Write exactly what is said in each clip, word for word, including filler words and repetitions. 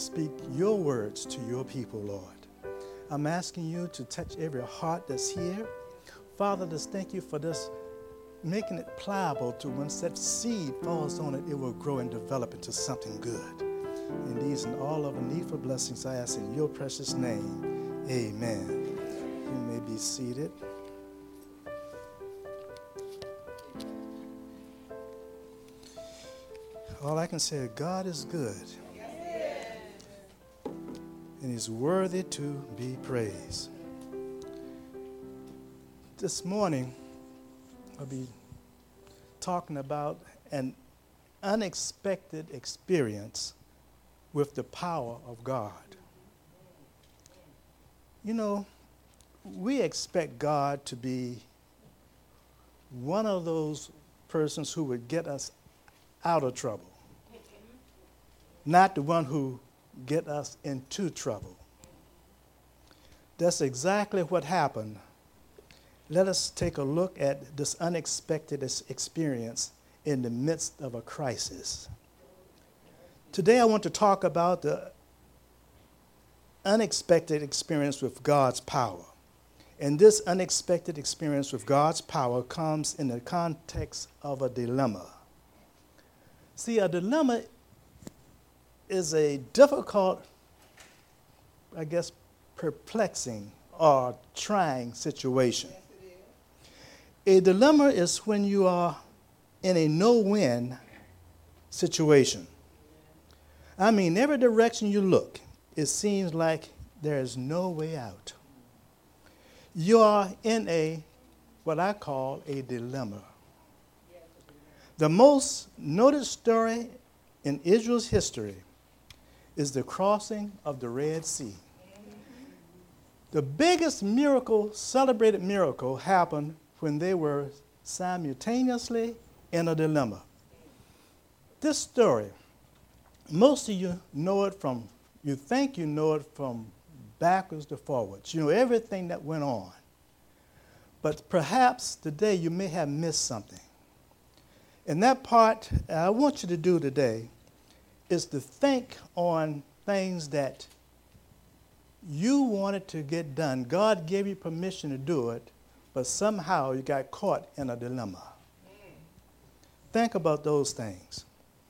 speak your words to your people, Lord. I'm asking you to touch every heart that's here. Father, just thank you for this, making it pliable to once that seed falls on it, it will grow and develop into something good. And these and all of the needful blessings I ask in your precious name. Amen. You may be seated. All I can say is God is good. And he's worthy to be praised. This morning, I'll be talking about an unexpected experience with the power of God. You know, we expect God to be one of those persons who would get us out of trouble, not the one who get us into trouble. That's exactly what happened. Let us take a look at this unexpected experience in the midst of a crisis. Today I want to talk about the unexpected experience with God's power. And this unexpected experience with God's power comes in the context of a dilemma. See, a dilemma is a difficult, I guess, perplexing or trying situation. A dilemma is when you are in a no-win situation. I mean, every direction you look, it seems like there is no way out. You are in a, what I call a dilemma. The most noted story in Israel's history is the crossing of the Red Sea. The biggest miracle, celebrated miracle, happened when they were simultaneously in a dilemma. This story, most of you know it from, you think you know it from backwards to forwards. You know everything that went on. But perhaps today you may have missed something. And that part I want you to do today is to think on things that you wanted to get done. God gave you permission to do it, but somehow you got caught in a dilemma. Think about those things.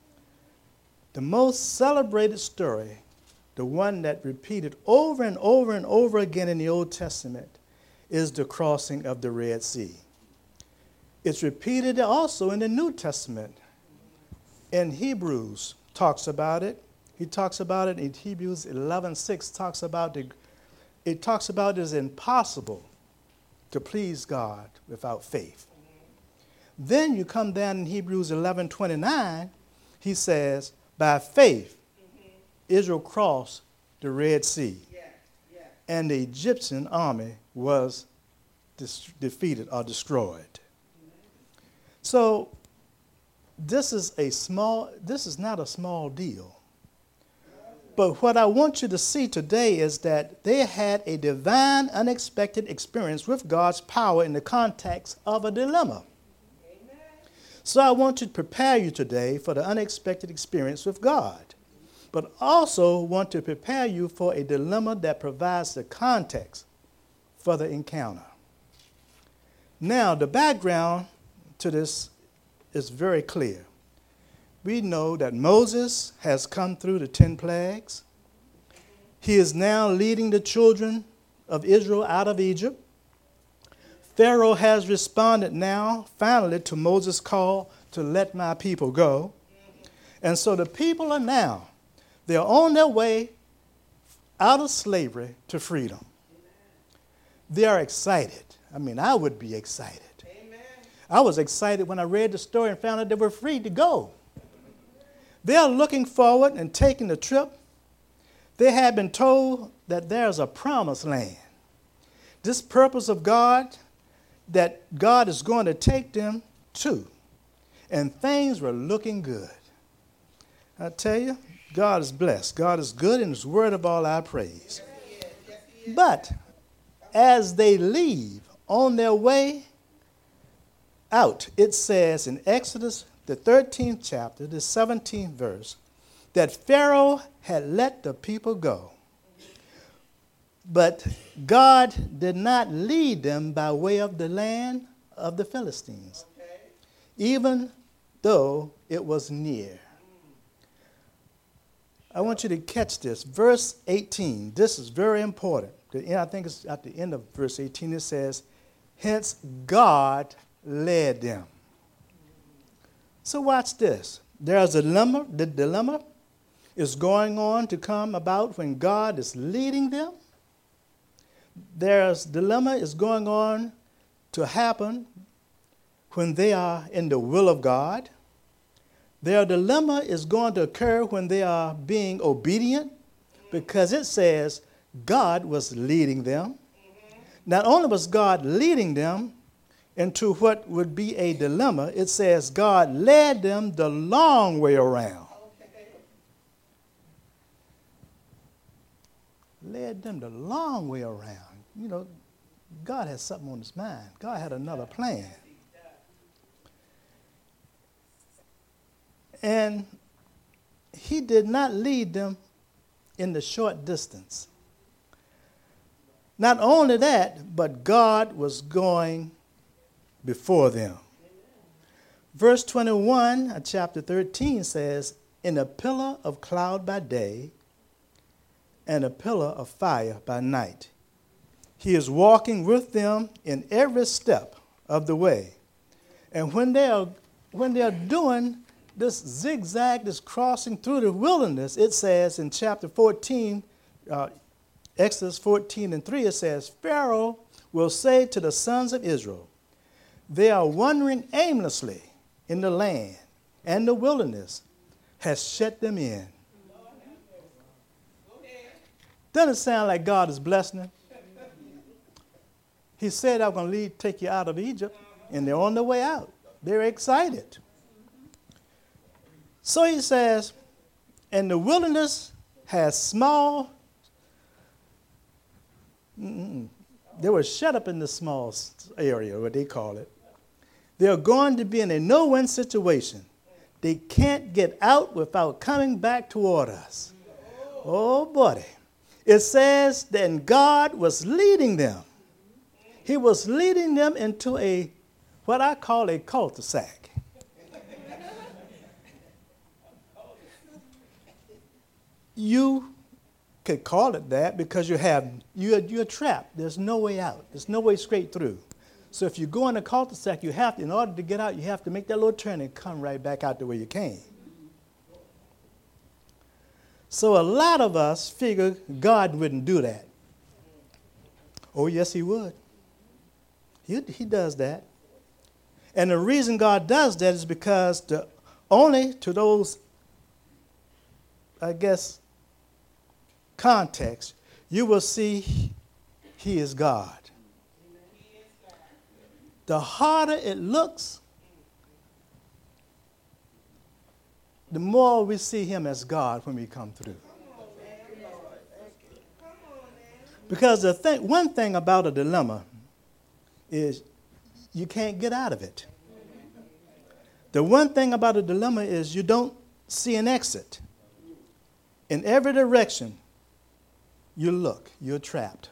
The most celebrated story, the one that repeated over and over and over again in the Old Testament, is the crossing of the Red Sea. It's repeated also in the New Testament. In Hebrews talks about it. He talks about it in Hebrews eleven six, talks about the, it talks about it as impossible to please God without faith. Then you come down in Hebrews eleven twenty-nine, he says, by faith, mm-hmm. Israel crossed the Red Sea, yeah, yeah. and the Egyptian army was dis- defeated or destroyed. Mm-hmm. So this is a small, this is not a small deal. But what I want you to see today is that they had a divine, unexpected experience with God's power in the context of a dilemma. Amen. So I want to prepare you today for the unexpected experience with God, but also want to prepare you for a dilemma that provides the context for the encounter. Now, the background to this is very clear. We know that Moses has come through the ten plagues. He is now leading the children of Israel out of Egypt. Pharaoh has responded now, finally, to Moses' call to let my people go. And so the people are now, they're on their way out of slavery to freedom. They are excited. I mean, I would be excited. Amen. I was excited when I read the story and found out they were free to go. They are looking forward and taking the trip. They have been told that there's a promised land. This purpose of God, that God is going to take them to. And things were looking good. I tell you, God is blessed. God is good and is worthy of all our praise. But as they leave on their way out, it says in Exodus, the thirteenth chapter, the seventeenth verse, that Pharaoh had let the people go. But God did not lead them by way of the land of the Philistines, even though it was near. I want you to catch this. Verse eighteen, this is very important. I think it's at the end of verse eighteen, it says, hence God led them. So watch this. There's a dilemma. The dilemma is going on to come about when God is leading them. There's dilemma is going on to happen when they are in the will of God. Their dilemma is going to occur when they are being obedient, because it says God was leading them. Not only was God leading them into what would be a dilemma, it says God led them the long way around. Led them the long way around. You know, God had something on his mind. God had another plan. And he did not lead them in the short distance. Not only that, but God was going before them. Verse twenty-one of chapter thirteen says, in a pillar of cloud by day and a pillar of fire by night, he is walking with them in every step of the way. And when they are, when they are doing this zigzag, this crossing through the wilderness, it says in chapter fourteen, uh, Exodus fourteen and three, it says, Pharaoh will say to the sons of Israel, they are wandering aimlessly in the land, and the wilderness has shut them in. Doesn't it sound like God is blessing them? He said, I'm going to lead, take you out of Egypt, and they're on their way out. They're excited. So he says, and the wilderness has small, mm-mm, they were shut up in the small area, what they call it. They're going to be in a no-win situation. They can't get out without coming back toward us. Oh, buddy. It says that God was leading them. He was leading them into a, what I call a cul-de-sac. You could call it that because you have, you're, you're trapped. There's no way out. There's no way straight through. So if you go in a cul-de-sac, you have to, in order to get out, you have to make that little turn and come right back out the way you came. So a lot of us figure God wouldn't do that. Oh, yes, he would. He, he does that. And the reason God does that is because the, only to those, I guess, context, you will see he is God. The harder it looks, the more we see him as God when we come through. Because the thing, one thing about a dilemma is you can't get out of it. The one thing about a dilemma is you don't see an exit. In every direction you look, you're trapped.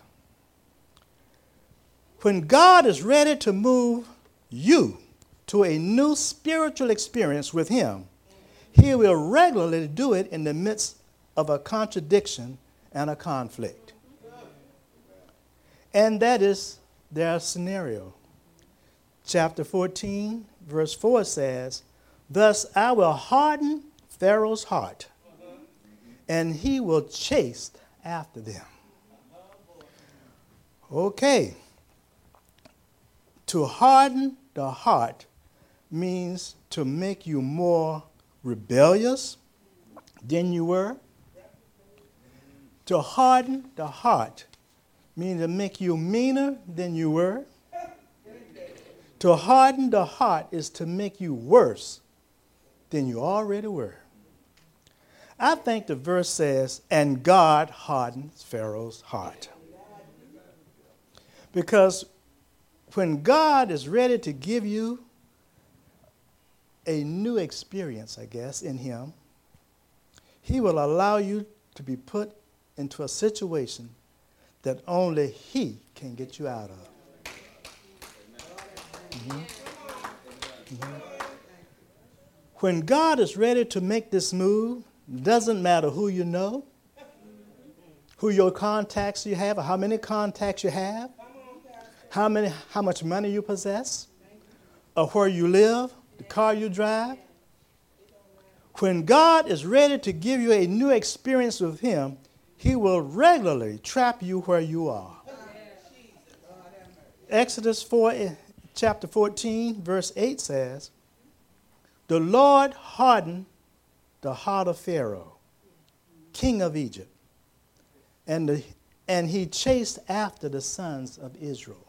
When God is ready to move you to a new spiritual experience with him, he will regularly do it in the midst of a contradiction and a conflict. And that is their scenario. Chapter fourteen, verse four says, thus I will harden Pharaoh's heart, and he will chase after them. Okay. To harden the heart means to make you more rebellious than you were. To harden the heart means to make you meaner than you were. To harden the heart is to make you worse than you already were. I think the verse says, and God hardened Pharaoh's heart. Because when God is ready to give you a new experience, I guess, in him, he will allow you to be put into a situation that only he can get you out of. Mm-hmm. Mm-hmm. When God is ready to make this move, doesn't matter who you know, who your contacts you have, or how many contacts you have, how many, how much money you possess, or where you live, the car you drive. When God is ready to give you a new experience with him, he will regularly trap you where you are. Exodus four, chapter fourteen, verse eight says, the Lord hardened the heart of Pharaoh, king of Egypt, and, the, and he chased after the sons of Israel.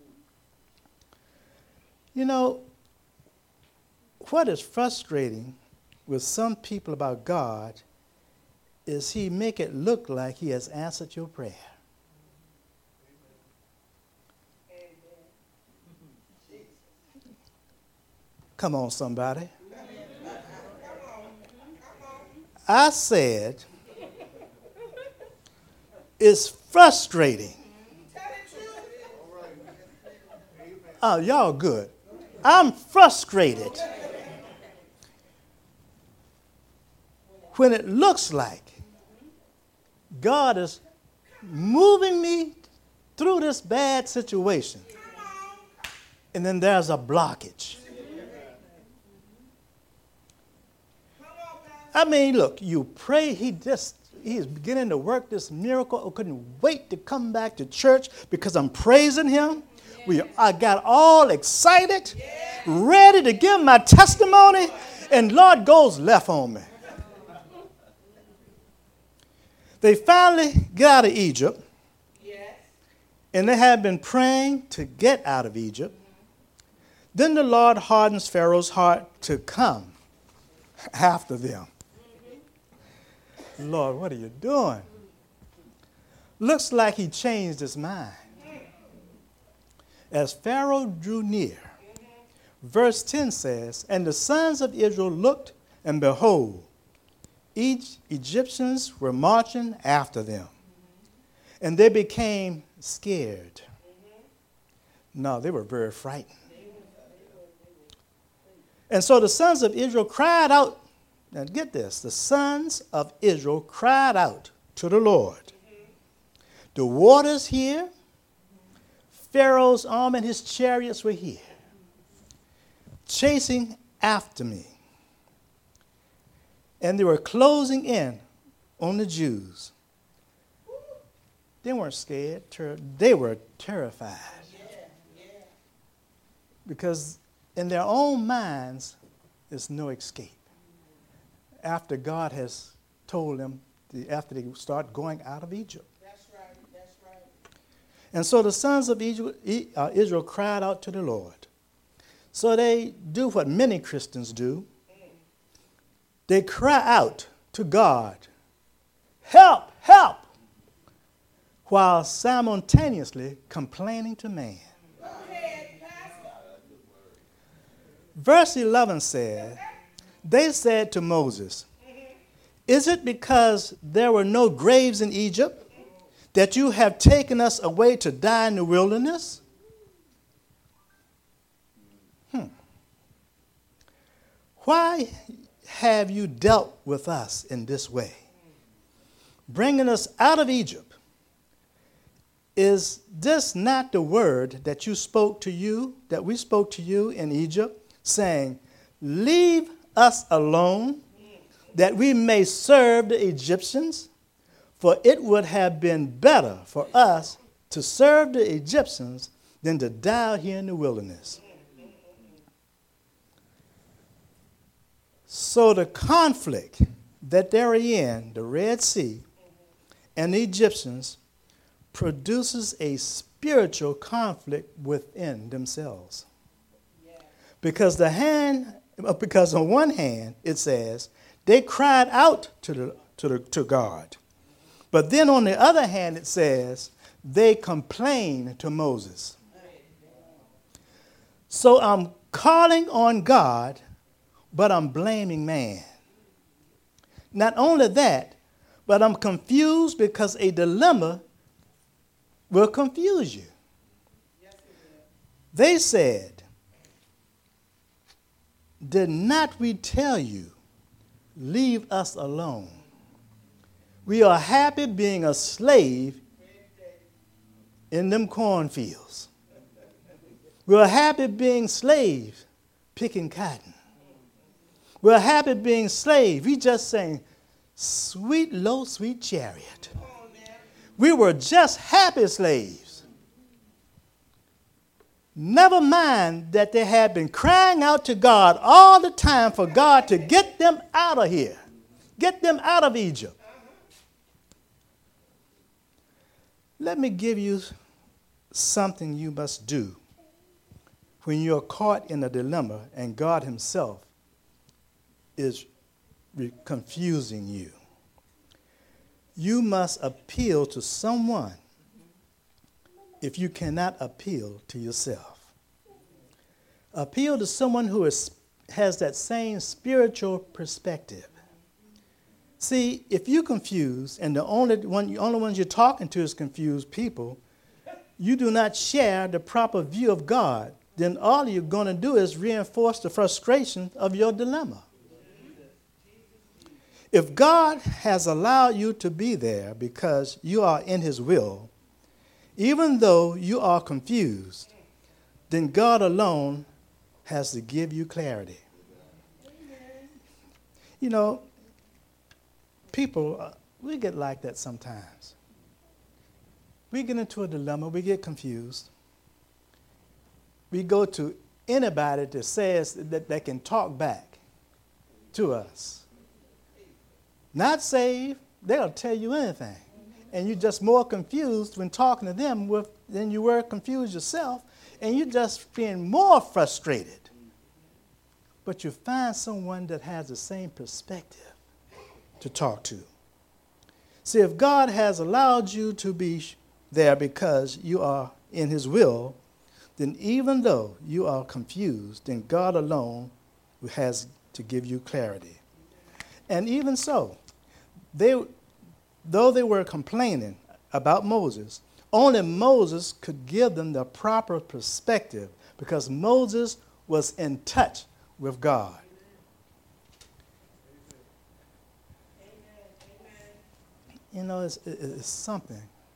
You know, what is frustrating with some people about God is he make it look like he has answered your prayer. Come on, somebody. I said, it's frustrating. Oh, y'all good. I'm frustrated when it looks like God is moving me through this bad situation, and then there's a blockage. I mean, look, you pray, he just, he's beginning to work this miracle. I couldn't wait to come back to church because I'm praising him. We, I got all excited, ready to give my testimony, and Lord goes left on me. They finally get out of Egypt, and they had been praying to get out of Egypt. Then the Lord hardens Pharaoh's heart to come after them. Lord, what are you doing? Looks like he changed his mind. As Pharaoh drew near, verse ten says, and the sons of Israel looked, and behold, each Egyptians were marching after them, and they became scared. No, they were very frightened. And so the sons of Israel cried out. Now get this, the sons of Israel cried out to the Lord. The waters here, Pharaoh's army and his chariots were here, chasing after me. And they were closing in on the Jews. They weren't scared, ter- they were terrified. Because in their own minds, there's no escape. After God has told them, the, after they start going out of Egypt. That's right, that's right. And so the sons of Egypt, uh, Israel cried out to the Lord. So they do what many Christians do. They cry out to God, help, help, while simultaneously complaining to man. Go ahead, Pastor. Verse eleven said, they said to Moses, is it because there were no graves in Egypt that you have taken us away to die in the wilderness? Hmm. Why have you dealt with us in this way, bringing us out of Egypt? Is this not the word that you spoke to you, that we spoke to you in Egypt, saying, leave us alone, that we may serve the Egyptians? For it would have been better for us to serve the Egyptians than to die here in the wilderness. So the conflict that they're in, the Red Sea, and the Egyptians, produces a spiritual conflict within themselves. Because the hand Because on one hand, it says, they cried out to, the, to, the, to God. But then on the other hand, it says, they complained to Moses. So I'm calling on God, but I'm blaming man. Not only that, but I'm confused because a dilemma will confuse you. They said, did not we tell you, leave us alone? We are happy being a slave in them cornfields. We're happy being slaves picking cotton. We're happy being slaves. We just saying, sweet, low, sweet chariot. We were just happy slaves. Never mind that they had been crying out to God all the time for God to get them out of here, get them out of Egypt. Let me give you something you must do when you're caught in a dilemma and God himself is re- confusing you. You must appeal to someone if you cannot appeal to yourself. Appeal to someone who is, has that same spiritual perspective. See, if you're confused and the only one, the only ones you're talking to is confused people, you do not share the proper view of God, then all you're going to do is reinforce the frustration of your dilemma. If God has allowed you to be there because you are in his will, even though you are confused, then God alone has to give you clarity. You know, people, uh, we get like that sometimes. We get into a dilemma, we get confused. We go to anybody that says that they can talk back to us. Not saved, they'll tell you anything. And you're just more confused when talking to them with, than you were confused yourself, and you're just being more frustrated. But you find someone that has the same perspective to talk to. See, if God has allowed you to be there because you are in his will, then even though you are confused, then God alone has to give you clarity. And even so, they, though they were complaining about Moses, only Moses could give them the proper perspective because Moses was in touch with God. You know, it's, it's something.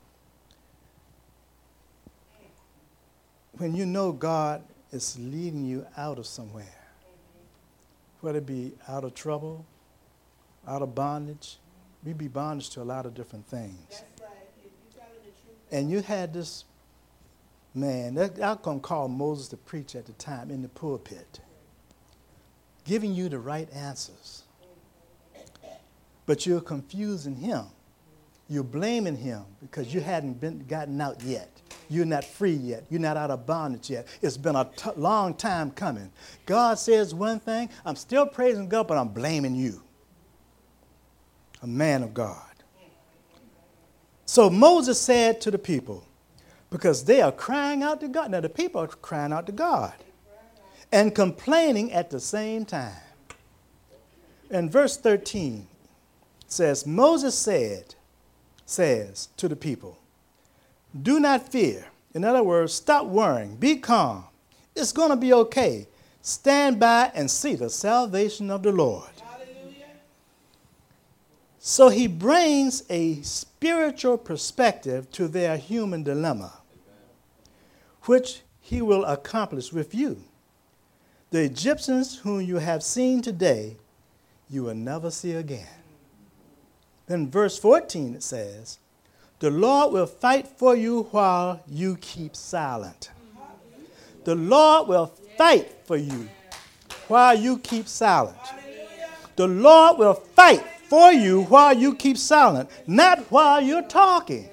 When you know God is leading you out of somewhere, whether it be out of trouble, out of bondage, we be bondage to a lot of different things. That's right. If you're telling the truth. And you had this man, that, I'm going to call Moses to preach at the time in the pulpit, giving you the right answers. But you're confusing him. You're blaming him because you hadn't been gotten out yet. You're not free yet. You're not out of bondage yet. It's been a t- long time coming. God says one thing. I'm still praising God, but I'm blaming you. A man of God. So Moses said to the people, because they are crying out to God. Now the people are crying out to God and complaining at the same time. And verse thirteen says, Moses said, says to the people, do not fear. In other words, stop worrying. Be calm. It's going to be okay. Stand by and see the salvation of the Lord. Hallelujah. So he brings a spiritual perspective to their human dilemma, which he will accomplish with you. The Egyptians whom you have seen today, you will never see again. Then verse fourteen it says, the Lord will fight for you while you keep silent. The Lord will fight for you while you keep silent. The Lord will fight for you while you keep silent, not while you're talking.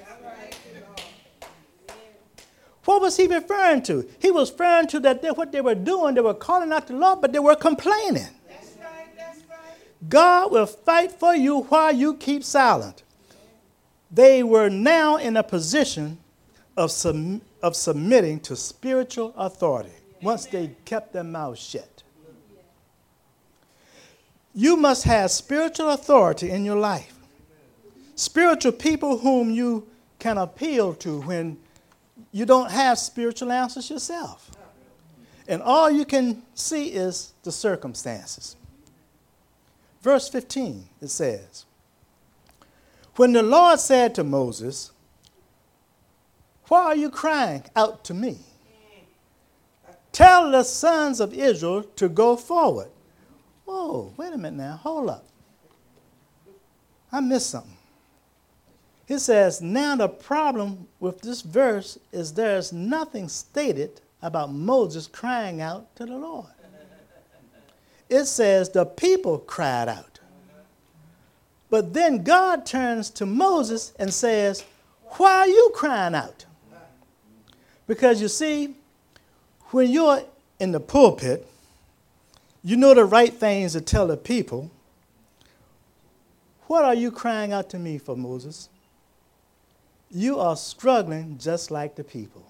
What was he referring to? He was referring to that they, what they were doing, they were calling out the Lord, but they were complaining. That's right, that's right. God will fight for you while you keep silent. They were now in a position of, sub, of submitting to spiritual authority once they kept their mouths shut. You must have spiritual authority in your life. Spiritual people whom you can appeal to when you don't have spiritual answers yourself. And all you can see is the circumstances. Verse fifteen, it says, when the Lord said to Moses, why are you crying out to me? Tell the sons of Israel to go forward. Whoa, wait a minute now, hold up. I missed something. He says, now the problem with this verse is there's nothing stated about Moses crying out to the Lord. It says the people cried out. But then God turns to Moses and says, why are you crying out? Because you see, when you're in the pulpit, you know the right things to tell the people. What are you crying out to me for, Moses? You are struggling just like the people.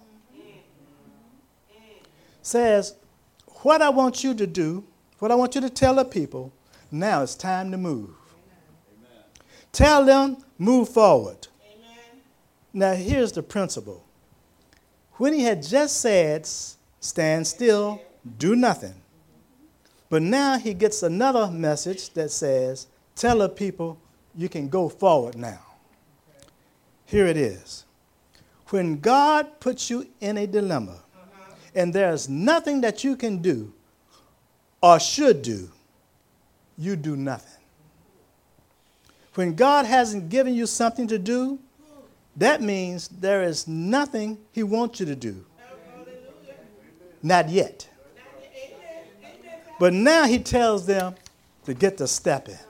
Says, what I want you to do, what I want you to tell the people, now it's time to move. Amen. Tell them, move forward. Amen. Now here's the principle. When he had just said, stand still, do nothing. But now he gets another message that says, tell the people you can go forward now. Here it is. When God puts you in a dilemma, and there's nothing that you can do or should do, you do nothing. When God hasn't given you something to do, that means there is nothing he wants you to do. Not yet. But now he tells them to get the step in.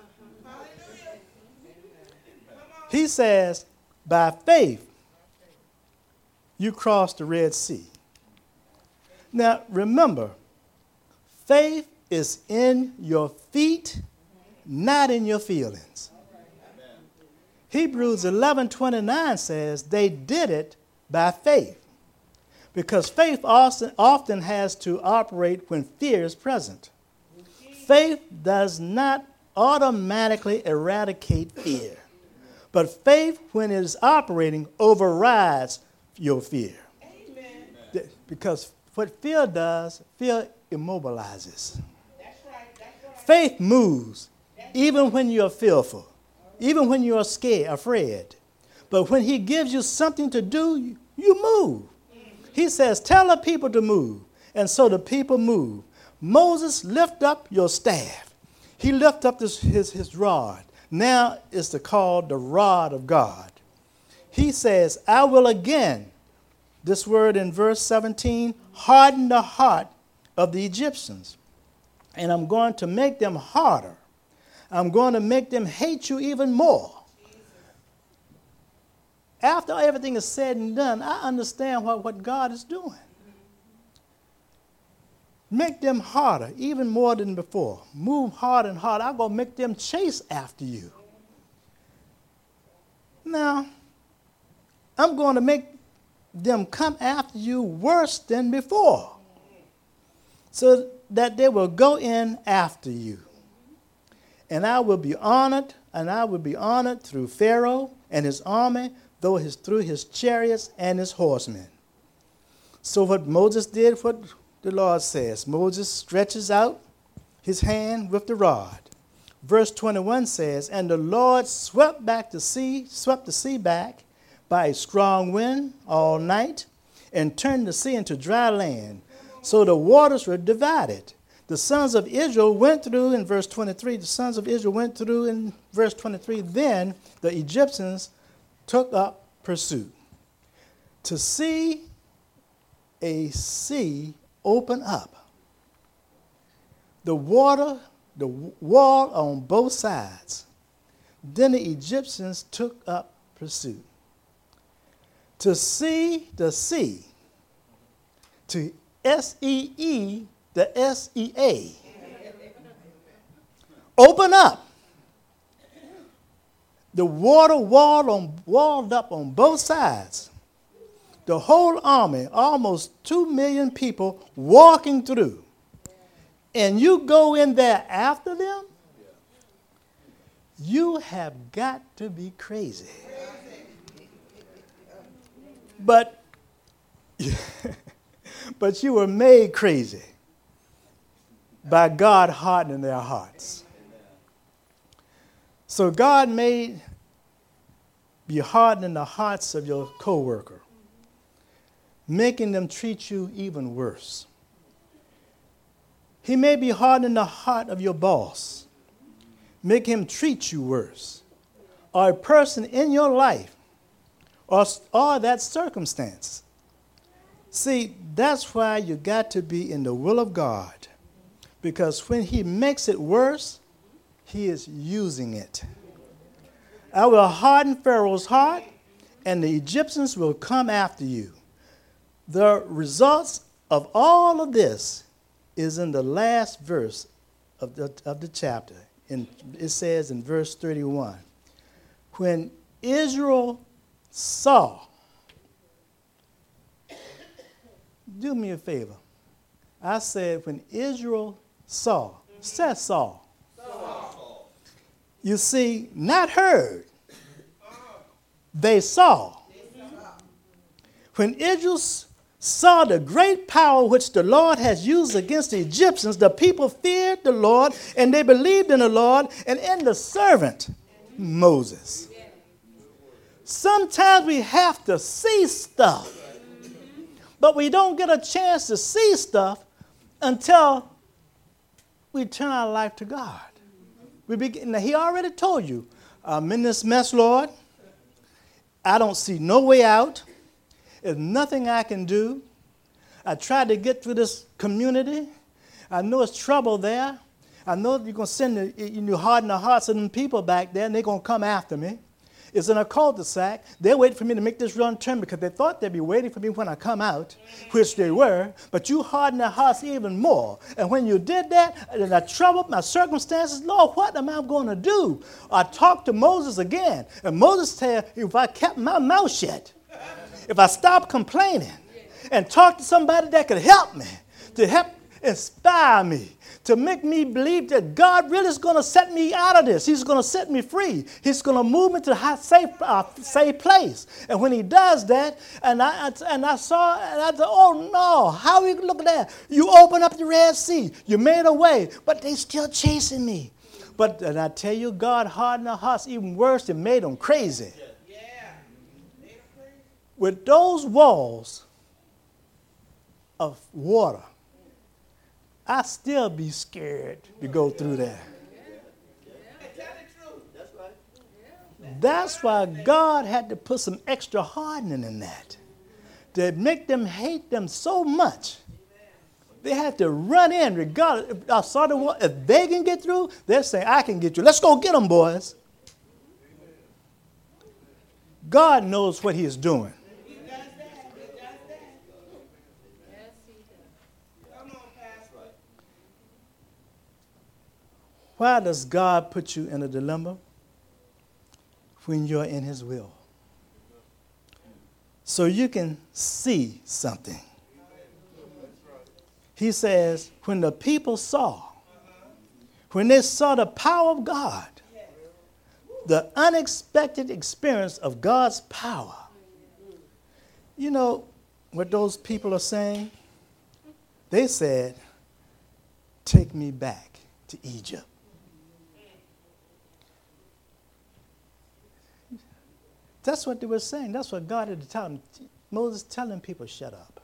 He says, by faith, you crossed the Red Sea. Now, remember, faith is in your feet, not in your feelings. Amen. Hebrews eleven twenty-nine says they did it by faith, because faith often, often has to operate when fear is present. Faith does not automatically eradicate fear, but faith, when it is operating, overrides your fear. Amen. Because what fear does, fear immobilizes. That's right, that's right. Faith moves, even when you're fearful, even when you're scared, afraid. But when he gives you something to do, you move. He says, tell the people to move. And so the people move. Moses, lift up your staff. He lifted up his, his, his rod. Now it's the, called the rod of God. He says, I will again, this word in verse seventeen, harden the heart of the Egyptians. And I'm going to make them harder. I'm going to make them hate you even more. After everything is said and done, I understand what, what God is doing. Make them harder, even more than before. Move hard and hard. I'm going to make them chase after you. Now, I'm going to make them come after you worse than before, so that they will go in after you. And I will be honored, and I will be honored through Pharaoh and his army, though his, through his chariots and his horsemen. So what Moses did, what the Lord says, Moses stretches out his hand with the rod. Verse twenty-one says, and the Lord swept back the sea, swept the sea back by a strong wind all night, and turned the sea into dry land. So the waters were divided. The sons of Israel went through, in verse twenty-three, the sons of Israel went through in verse twenty-three, then the Egyptians took up pursuit. To see a sea open up, the water, the wall on both sides, then the Egyptians took up pursuit. To see the sea, to S E E, the S E A, open up. The water walled, on, walled up on both sides. The whole army, almost two million people walking through. And you go in there after them? You have got to be crazy. But, but you were made crazy by God hardening their hearts. So God made you hardening the hearts of your coworker, making them treat you even worse. He may be hardening the heart of your boss, make him treat you worse, or a person in your life, or, or that circumstance. See, that's why you got to be in the will of God, because when he makes it worse, he is using it. I will harden Pharaoh's heart, and the Egyptians will come after you. The results of all of this is in the last verse of the, of the chapter. In, it says in verse thirty-one, when Israel saw, do me a favor. I said when Israel saw, said saw. saw. You see, not heard, they saw. When Israel saw the great power which the Lord has used against the Egyptians, the people feared the Lord, and they believed in the Lord and in the servant Moses. Sometimes we have to see stuff, but we don't get a chance to see stuff until we turn our life to God. We begin, now he already told you, I'm in this mess, Lord. I don't see no way out. There's nothing I can do. I tried to get through this community. I know it's trouble there. I know you're going to send the, you harden the hearts of them people back there, and they're going to come after me. It's in a cul-de-sac. They're waiting for me to make this run turn because they thought they'd be waiting for me when I come out, which they were. But you hardened their hearts even more. And when you did that, and I troubled my circumstances, Lord, what am I going to do? I talked to Moses again. And Moses said, if I kept my mouth shut, if I stopped complaining and talked to somebody that could help me, to help inspire me, to make me believe that God really is going to set me out of this. He's going to set me free. He's going to move me to a safe, uh, safe place. And when he does that, and I and I saw, and I said, oh no, how are you look at that? You open up the Red Sea. You made a way, but they still chasing me. But and I tell you, God hardened their hearts even worse and made them crazy. With those walls of water, I still be scared to go through there. That's why God had to put some extra hardening in that, to make them hate them so much. They had to run in regardless. If I saw the wall, if they can get through, they're saying, I can get you. Let's go get them, boys. God knows what he is doing. Why does God put you in a dilemma? When you're in his will. So you can see something. He says, when the people saw, when they saw the power of God, the unexpected experience of God's power, you know what those people are saying? They said, take me back to Egypt. That's what they were saying. That's what God had to tell them. Moses telling people, shut up.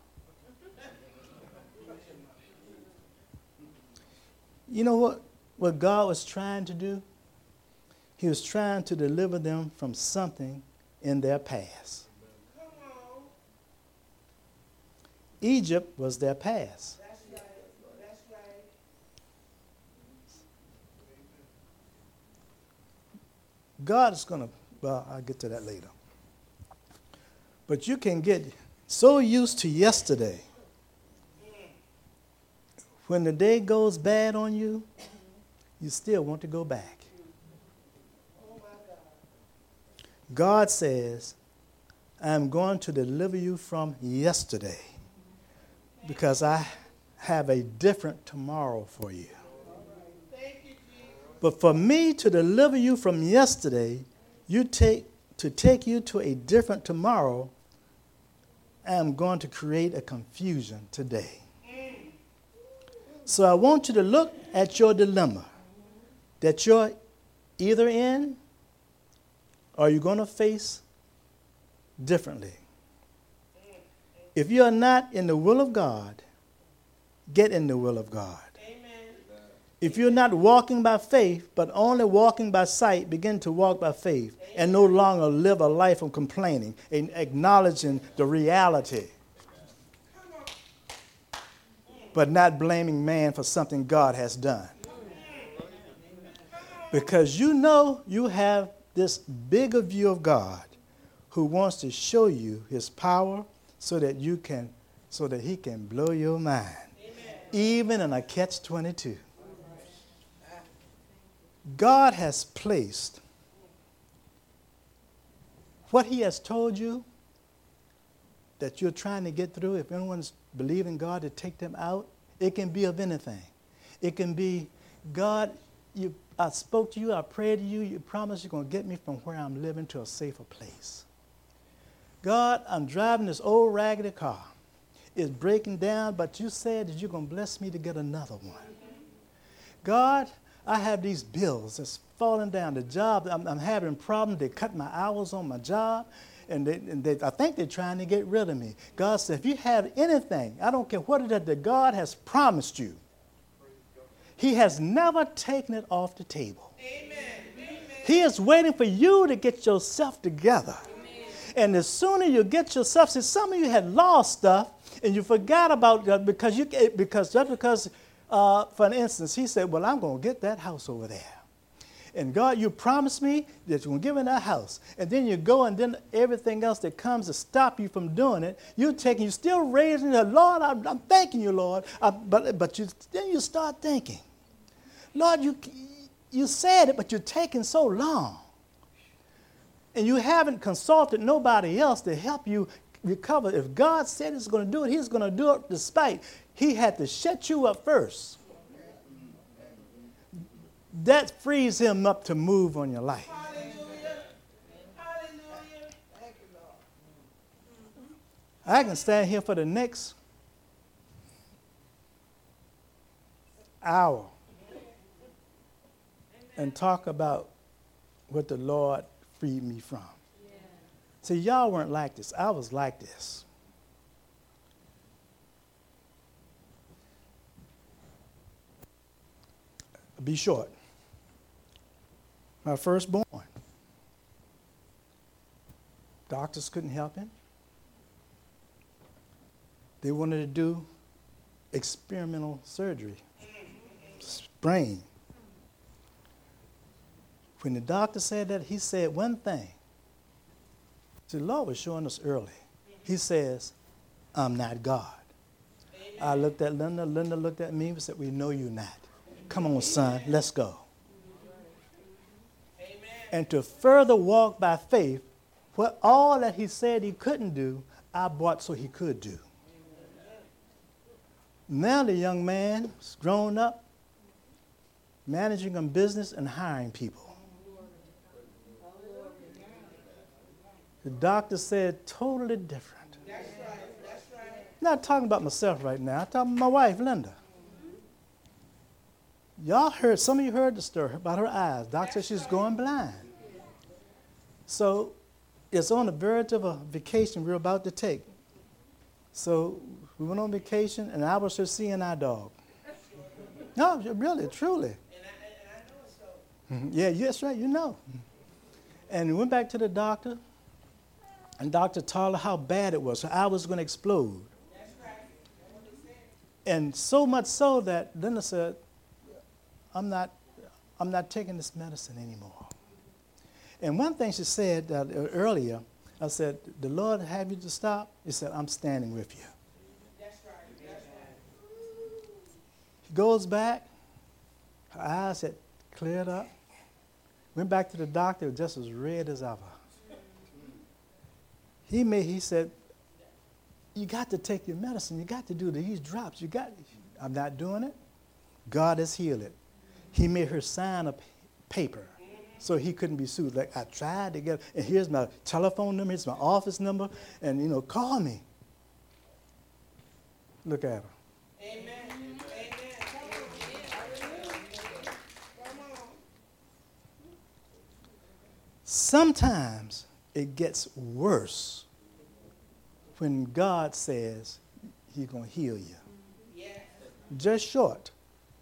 You know what, what God was trying to do? He was trying to deliver them from something in their past. Egypt was their past. That's right. That's right. God is going to, well, I'll get to that later. But you can get so used to yesterday. When the day goes bad on you, you still want to go back. God says, I'm going to deliver you from yesterday because I have a different tomorrow for you. But for me to deliver you from yesterday, you take to take you to a different tomorrow, I am going to create a confusion today. So I want you to look at your dilemma that you're either in or you're going to face differently. If you are not in the will of God, get in the will of God. Amen. If you're not walking by faith, but only walking by sight, begin to walk by faith. Amen. And no longer live a life of complaining and acknowledging the reality, but not blaming man for something God has done. Because you know you have this bigger view of God who wants to show you his power so that you can, so that he can blow your mind. Amen. Even in a catch twenty-two. God has placed what he has told you that you're trying to get through. If anyone's believing God to take them out, it can be of anything. It can be, God, you, I spoke to you, I prayed to you, you promised you're going to get me from where I'm living to a safer place. God, I'm driving this old raggedy car. It's breaking down, but you said that you're going to bless me to get another one. God, I have these bills that's falling down. The job, I'm, I'm having problems. They cut my hours on my job, and, they, and they, I think they're trying to get rid of me. God said, if you have anything, I don't care what it is that God has promised you, he has never taken it off the table. Amen. He is waiting for you to get yourself together. And the sooner you get yourself, see, some of you had lost stuff and you forgot about that because you because just because, uh, for instance, he said, well, I'm going to get that house over there. And God, you promised me that you're going to give me that house. And then you go and then everything else that comes to stop you from doing it, you're taking, you're still raising the Lord, I'm, I'm thanking you, Lord. I, but but you, then you start thinking, Lord, you you said it, but you're taking so long. And you haven't consulted nobody else to help you recover. If God said he's going to do it, he's going to do it despite. He had to shut you up first. That frees him up to move on your life. Hallelujah. Hallelujah. Thank you, Lord. I can stand here for the next hour and talk about what the Lord freed me from. Yeah. See, y'all weren't like this. I was like this. Be short. My firstborn. Doctors couldn't help him. They wanted to do experimental surgery. Brain. When the doctor said that, he said one thing. See, the Lord was showing us early. He says, I'm not God. Amen. I looked at Linda. Linda looked at me and said, we know you're not. Come on, son, let's go. Amen. And to further walk by faith, what all that he said he couldn't do, I brought so he could do. Amen. Now the young man is grown up, managing a business and hiring people. The doctor said totally different. That's right. That's right. I'm not talking about myself right now. I'm talking about my wife, Linda. Y'all heard, some of you heard the story about her eyes. Doctor said she's going blind. So it's on the verge of a vacation we're about to take. So we went on vacation, and I was just seeing our dog. No, really, truly. And I, and I know so. Mm-hmm. Yeah, that's right, you know. And we went back to the doctor. And Doctor told her how bad it was. Her eye was going to explode. That's right. That's what they said. And so much so that Linda said, I'm not, I'm not taking this medicine anymore. And one thing she said uh, earlier, I said, the Lord have you to stop? He said, I'm standing with you. That's right. That's right. He goes back. Her eyes had cleared up. Went back to the doctor, just as red as ever. He made, he said, you got to take your medicine. You got to do these drops. You got, I'm not doing it. God has healed it. He made her sign a paper so he couldn't be sued. Like, I tried to get, and here's my telephone number, here's my office number, and, you know, call me. Look at her. Amen. Sometimes it gets worse when God says he's going to heal you. Yes. Just short.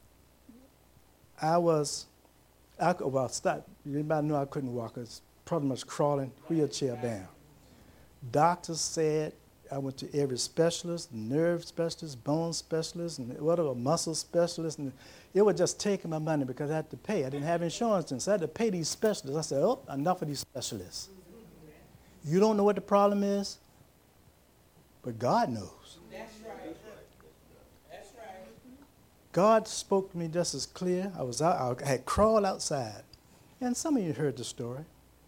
I was, I, well, stop. Anybody knew I couldn't walk. I was pretty much crawling, wheelchair bound. Doctors said I went to every specialist, nerve specialist, bone specialist, and whatever, muscle specialist, and it was just taking my money because I had to pay. I didn't have insurance, and so I had to pay these specialists. I said, oh, enough of these specialists. You don't know what the problem is, but God knows. That's right. That's right. God spoke to me just as clear. I was out, I had crawled outside, and some of you heard the story.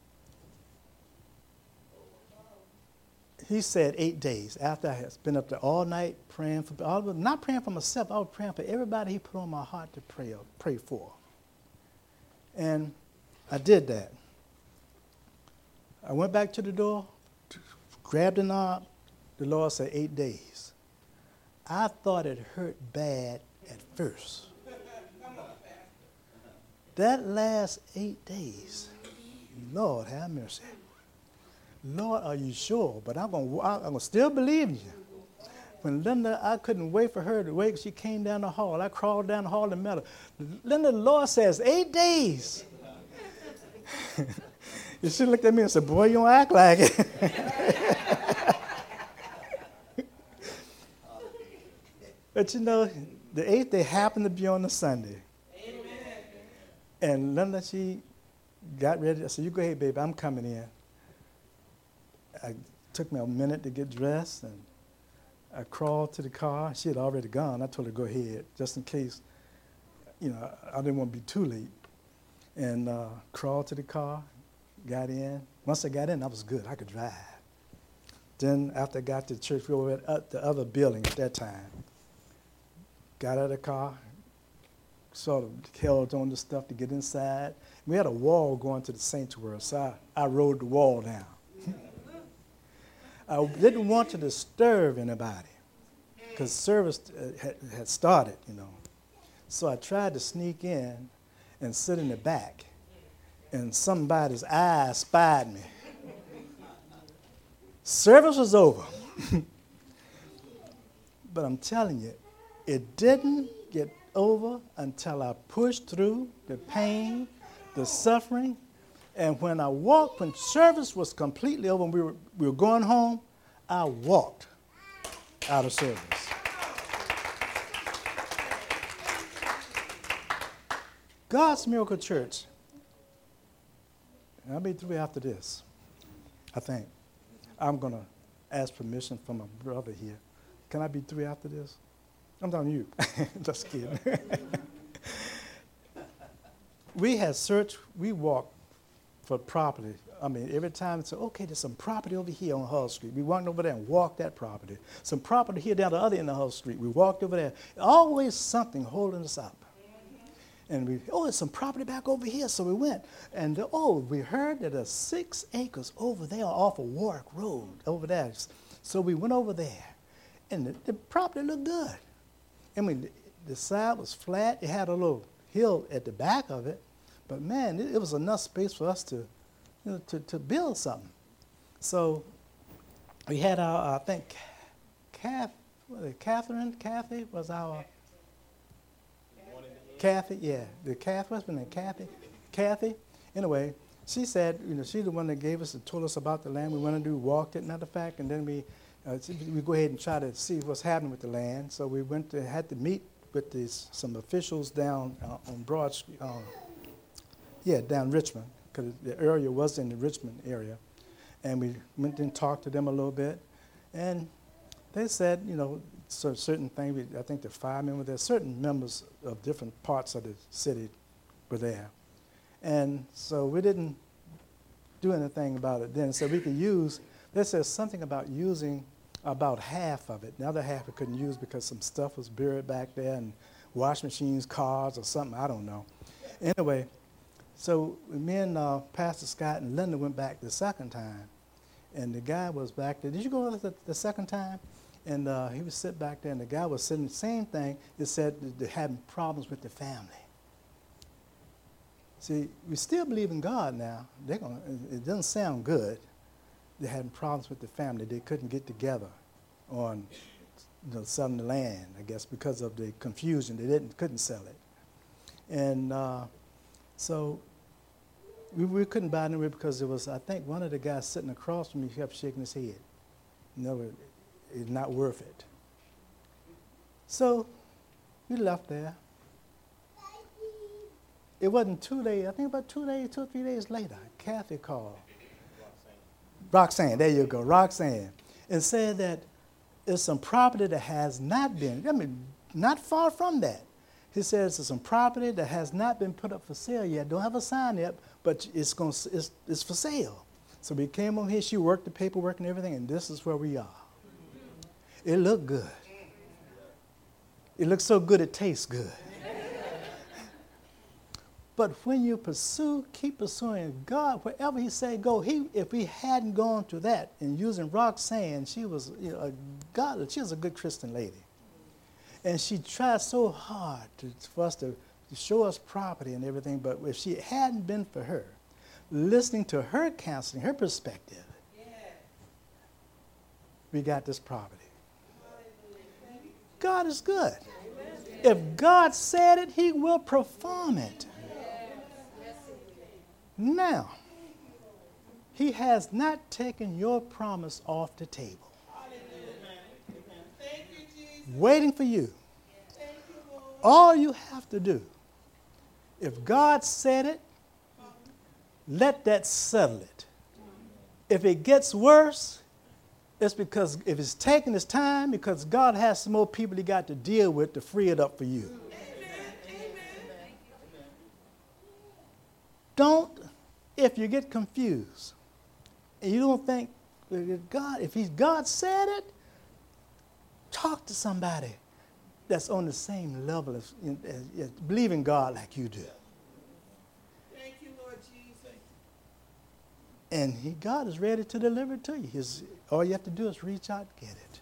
He said eight days after I had been up there all night praying for, I was not praying for myself, I was praying for everybody he put on my heart to pray, pray for. And I did that. I went back to the door, grabbed the knob. The Lord said eight days. I thought it hurt bad at first. That last eight days, Lord have mercy. Lord, are you sure? But I'm going I'm going to still believe in you. When Linda, I couldn't wait for her to wake. She came down the hall. I crawled down the hall and met her. Linda, the Lord says, eight days. She looked at me and said, boy, you don't act like it. But you know, the eighth day happened to be on a Sunday. Amen. And Linda, she got ready. I said, you go ahead, baby, I'm coming in. It took me a minute to get dressed, and I crawled to the car. She had already gone. I told her to go ahead, just in case, you know, I didn't want to be too late. And uh, crawled to the car, got in. Once I got in, I was good. I could drive. Then after I got to church, we were at the other building at that time. Got out of the car, sort of held on to stuff to get inside. We had a wall going to the sanctuary, so I, I rode the wall down. I didn't want to disturb anybody because service had, had started, you know. So I tried to sneak in and sit in the back, and somebody's eye spied me. Service was over. But I'm telling you, it didn't get over until I pushed through the pain, the suffering. And when I walked, when service was completely over and we were, we were going home, I walked out of service. God's Miracle Church, and I'll be through after this, I think. I'm going to ask permission from my brother here. Can I be through after this? I'm telling you. Just kidding. We had searched, we walked for property. I mean, every time it's okay, there's some property over here on Hull Street. We went over there and walked that property. Some property here down the other end of Hull Street. We walked over there. Always something holding us up. And we, oh, there's some property back over here. So we went. And, oh, we heard that there's six acres over there off of Warwick Road, over there. So we went over there. And the, the property looked good. I mean, the, the side was flat. It had a little hill at the back of it. But, man, it, it was enough space for us to, you know, to, to build something. So we had our, I think, Kath, what was it, Catherine, Kathy was our, Kathy, yeah, the Kathy, what's her name, Kathy? Kathy. Anyway, she said, you know, she's the one that gave us, and told us about the land we want to do, walked it, matter of fact, and then we, uh, we go ahead and try to see what's happening with the land. So we went to, had to meet with these, some officials down uh, on Broad Street, uh, yeah, down Richmond, because the area was in the Richmond area. And we went and talked to them a little bit, and they said, you know, so certain things, I think the firemen were there, certain members of different parts of the city were there. And so we didn't do anything about it then. So we could use, they said something about using about half of it. The other half we couldn't use because some stuff was buried back there, and wash machines, cars, or something, I don't know. Anyway, So me and uh, Pastor Scott and Linda went back the second time, and the guy was back there. Did you go the, the second time? And uh, he was sitting back there, and the guy was sitting the same thing. It said that they're having problems with the family. See, we still believe in God now. They're gonna, it doesn't sound good. They're having problems with the family. They couldn't get together on you know, selling the land, I guess, because of the confusion. They didn't couldn't sell it. And uh, so we, we couldn't buy anywhere because there was, I think, one of the guys sitting across from me kept shaking his head. No, it, it's not worth it. So we left there. It wasn't two days, I think about two days, two or three days later, Kathy called. Roxanne. Roxanne, there you go, Roxanne. And said that there's some property that has not been, I mean, not far from that. He says there's some property that has not been put up for sale yet. Don't have a sign yet, but it's, going to, it's, it's for sale. So we came on here, she worked the paperwork and everything, and this is where we are. It looked good. It looks so good it tastes good. But when you pursue, keep pursuing God, wherever he said go, he, if we hadn't gone to that and using Roxanne, she was you know, a God, she was a good Christian lady. And she tried so hard to, for us to, to show us property and everything, but if she hadn't been for her, listening to her counseling, her perspective, yeah. we got this property. God is good. If God said it, he will perform it. Now, he has not taken your promise off the table. Waiting for you. All you have to do, if God said it, let that settle it. If it gets worse, it's because if it's taking its time, because God has some more people he got to deal with to free it up for you. Don't, if you get confused and you don't think God, if he's God said it, talk to somebody that's on the same level as, as, as believing God like you do. Thank you, Lord Jesus. And he, God is ready to deliver it to you. His, all you have to do is reach out and get it.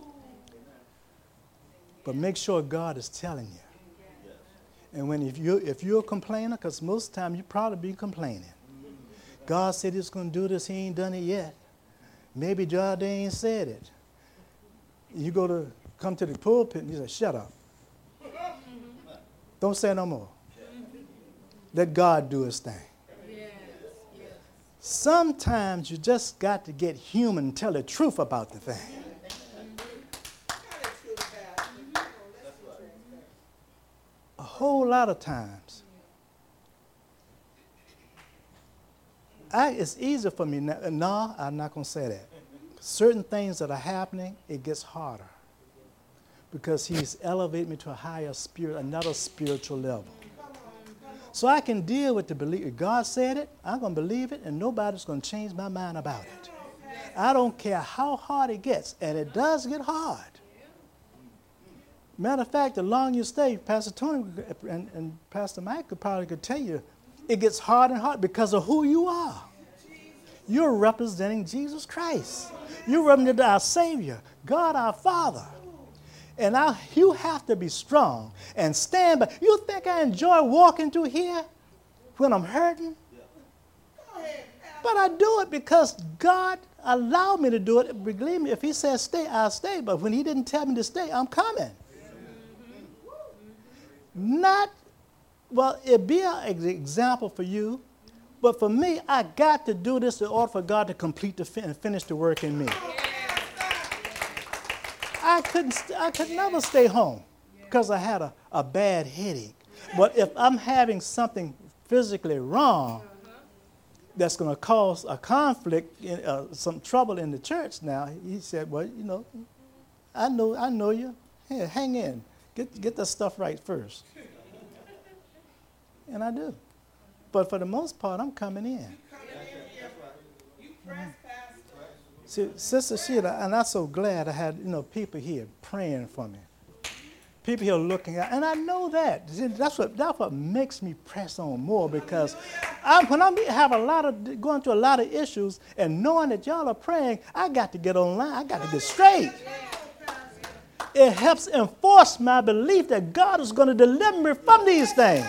But make sure God is telling you. And when if you if you're a complainer, because most of the time you probably be complaining. God said he's going to do this, he ain't done it yet. Maybe God ain't said it. You go to come to the pulpit and you say, shut up. Don't say no more. Let God do his thing. Yes, yes. Sometimes you just got to get human and tell the truth about the thing. A whole lot of times, I, it's easier for me now. No, I'm not going to say that. Certain things that are happening, it gets harder because he's elevated me to a higher spirit, another spiritual level. So I can deal with the belief. If God said it, I'm going to believe it, and nobody's going to change my mind about it. I don't care how hard it gets, and it does get hard. Matter of fact, the longer you stay, Pastor Tony and, and Pastor Mike could probably could tell you, it gets hard and hard because of who you are. You're representing Jesus Christ. You're representing our Savior, God our Father. And I, you have to be strong and stand by. You think I enjoy walking through here when I'm hurting? But I do it because God allowed me to do it. Believe me, if he says stay, I'll stay. But when he didn't tell me to stay, I'm coming. Not, well, it'd be an example for you, but for me, I got to do this in order for God to complete the fin- and finish the work in me. I couldn't, st- I could never stay home because I had a, a bad headache. But if I'm having something physically wrong that's going to cause a conflict, in, uh, some trouble in the church now, he said, well, you know, I know, I know you. Hey, hang in. Get, get that stuff right first. And I do. But for the most part, I'm coming in. Mm. See, Sister Sheila, and I'm so glad I had, you know, people here praying for me. People here looking at, and I know that. That's what that's what makes me press on more, because I, when I have a lot of going through a lot of issues and knowing that y'all are praying, I got to get online. I got to get straight. It helps enforce my belief that God is going to deliver me from these things.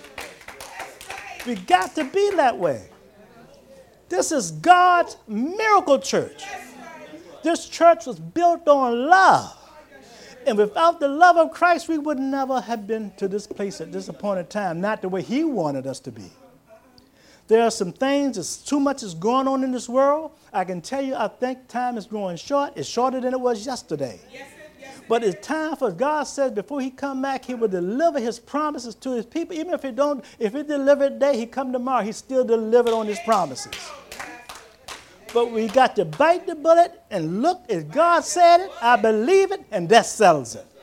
We got to be that way. This is God's miracle church. This church was built on love. And without the love of Christ, we would never have been to this place at this appointed time, not the way he wanted us to be. There are some things, there's too much is going on in this world. I can tell you, I think time is growing short. It's shorter than it was yesterday. Yes, sir. Yes, sir. But it's time for, God says, before he come back, he will deliver his promises to his people. Even if he don't, if he deliver today, he come tomorrow, he still delivered on his promises. But we got to bite the bullet and look, if God said it, I believe it, and that settles it.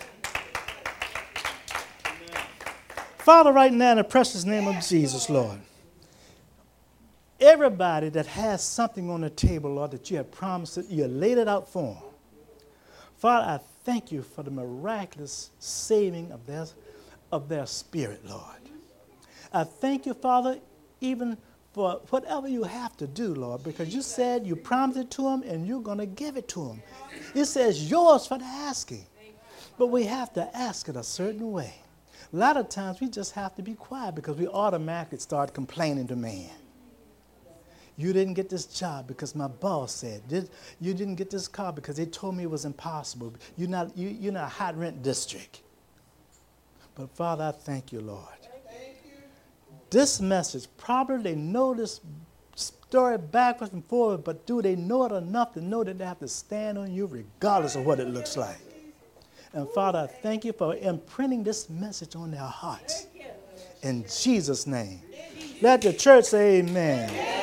Father, right now in the precious name of Jesus, Lord, everybody that has something on the table, Lord, that you have promised it, you have laid it out for them. Father, I thank you for the miraculous saving of their, of their spirit, Lord. I thank you, Father, even for whatever you have to do, Lord, because you said you promised it to them and you're going to give it to them. It says yours for the asking. But we have to ask it a certain way. A lot of times we just have to be quiet because we automatically start complaining to man. You didn't get this job because my boss said. You didn't get this car because they told me it was impossible. You're not, you, you're not a hot rent district. But Father, I thank you, Lord. This message, probably they know this story backwards and forward, but do they know it enough to know that they have to stand on you regardless of what it looks like? And Father, I thank you for imprinting this message on their hearts. In Jesus' name. Let the church say amen.